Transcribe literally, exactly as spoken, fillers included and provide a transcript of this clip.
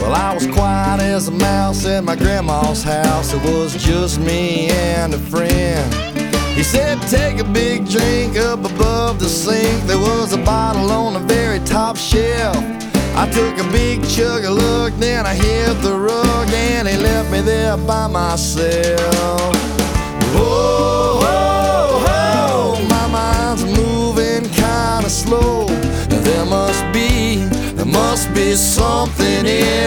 Well, I was quiet as a mouse at my grandma's house. It was just me and a friend. He said, take a big drink up above the sink. There was a bottle on the very top shelf. I took a big chug, a look, then I hit the rug, and he left me there by myself. Whoa, whoa, whoa, my mind's moving kinda slow. There must be, there must be something in